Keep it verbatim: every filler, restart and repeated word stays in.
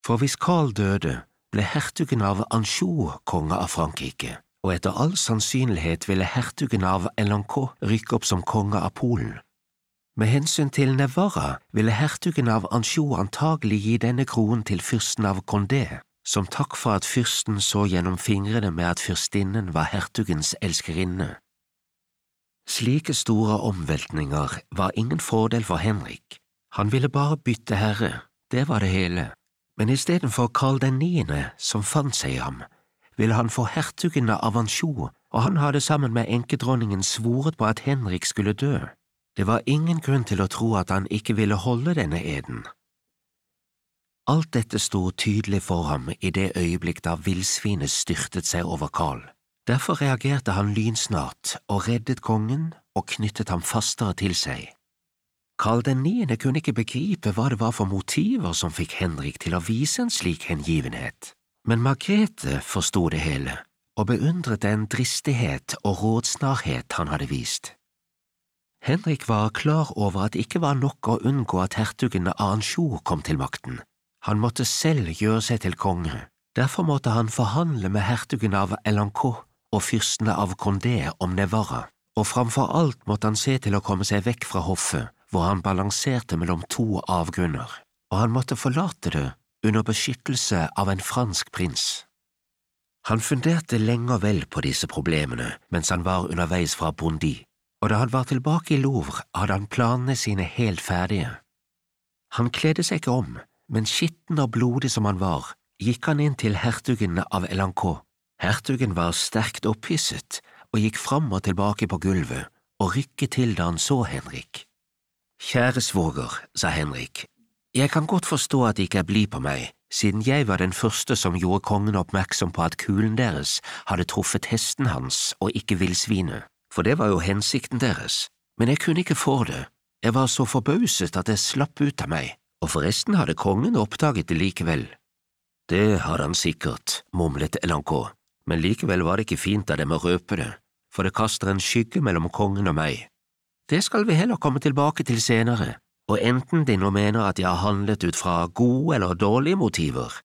For hvis Karl døde, ble hertugen av Anjou konge av Frankrike, og etter all sannsynlighet ville hertugen av Alencon rykke opp som konge av Polen. Med hensyn til Navarra ville hertugen av Anjou antagelig gi denne kronen til fyrsten av Condé, som takk for at fyrsten så gjennom fingrene med at fyrstinnen var hertugens elskerinne. Slike store omveltninger var ingen fordel for Henrik. Han ville bare bytte herre, det var det hele. Men istedenfor Karl den niende, som fant seg i ham, ville han få hertugene av Anjou, og han hadde sammen med enkedronningen svoret på at Henrik skulle dø. Det var ingen grunn til å tro at han ikke ville holde denne eden. Alt dette sto tydelig for ham i det øyeblikk da villsvinet styrtet seg over Karl. Derfor reagerte han lynsnart og reddet kongen og knyttet ham fastere til seg. Karl den niende kunne ikke begripe hva det var for motiver som fikk Henrik til å vise en slik hengivenhet. Men Margrethe forstod det hele, og beundret den dristighet og rådsnarhet han hadde vist. Henrik var klar over at det ikke var nok å unngå at hertugen av Anjou kom til makten. Han måtte selv gjøre seg til konge. Derfor måtte han forhandle med hertugen av Alencon og fyrstene av Condé om Navarra, og framfor alt måtte han se til å komme seg vekk fra hoffet, hvor han balanserte mellom to avgrunner, og han måtte forlate det under beskyttelse av en fransk prins. Han funderte lenge og vel på disse problemene mens han var underveis fra Bondy, og da han var tilbake i Louvre hadde han planene sine helt ferdige. Han kledde seg ikke om, men skitten og blodig som han var, gikk han inn til hertugen av Alencon. Hertugen var sterkt opphisset og gikk fram og tilbake på gulvet og rykket til da han så Henrik. «Kjære svoger», sa Henrik, «jeg kan godt forstå at de ikke er blid på meg, siden jeg var den første som gjorde kongen oppmerksom på at kulen deres hadde truffet hesten hans og ikke villsvinet, for det var jo hensikten deres, men jeg kunne ikke få det. Jeg var så forbauset at det slapp ut av meg, og forresten hadde kongen oppdaget det likevel.» «Det hadde han sikkert», mumlet Alencon, «men likevel var det ikke fint av dem å røpe det, for det kaster en skygge mellom kongen og meg. Det skal vi heller komme tilbake til senere, og enten de nå mener at jeg har handlet ut fra gode eller dårlige motiver,